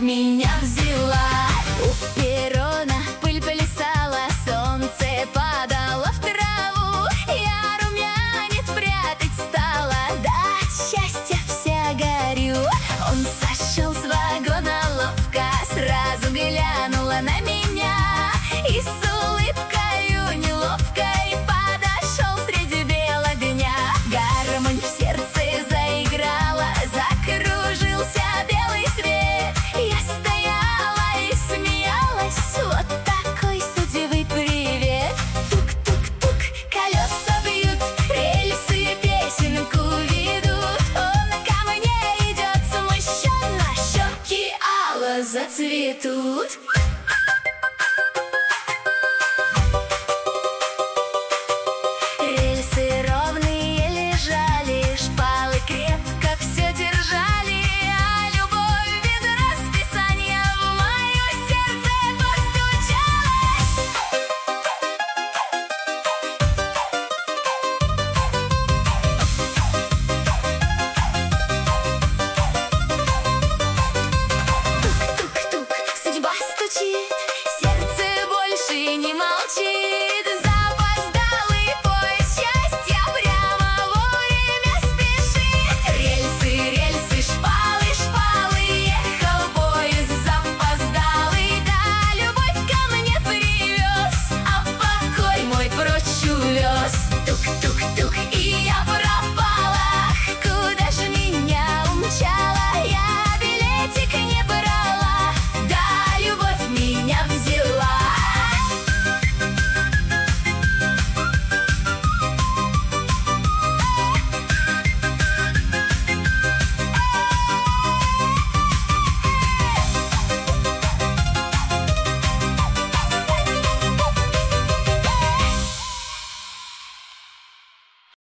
меня взяла. У перрона пыль плясала, солнце падало в траву. Я румянец прятать стала, да от счастья вся горю. Он сошел с вагона ловко, сразу глянула на меня и с улыбкою неловкой подошел среди бела дня. Гармонь в сердце заиграла, закружился белый свет. Я стояла и смеялась, вот такой судьбы привет. Тук-тук-тук, колеса бьют, рельсы песенку ведут. Он ко мне идет смущенно, щеки алло зацветут.